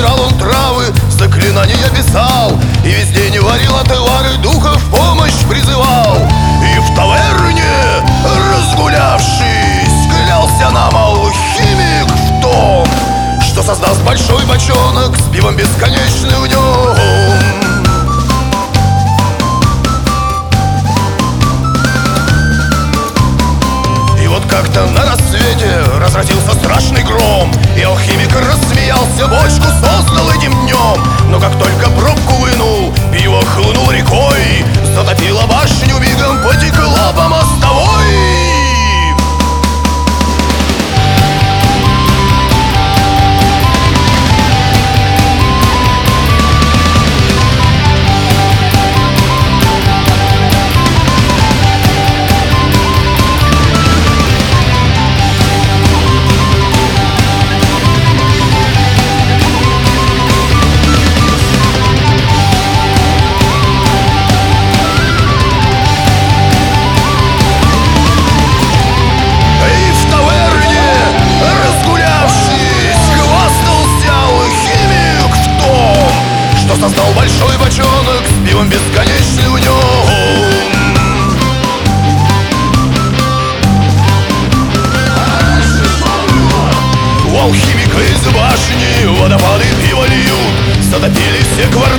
собирал он травы, заклинания писал, и везде не варил отвары, духов в помощь призывал. И в таверне, разгулявшись, клялся нам алхимик в том, что создаст большой бочонок с пивом бесконечный в нем. Как-то на рассвете разразился страшный гром, и алхимик рассмеялся, бочку создал этим днем. Но как только пробку вынул, пиво хлынул рекой, затопило башню, мигом потекло по мостовой. Создал большой бочонок с пивом бесконечный в нем. У алхимика из башни водопады пива льют, затопили все квартиры.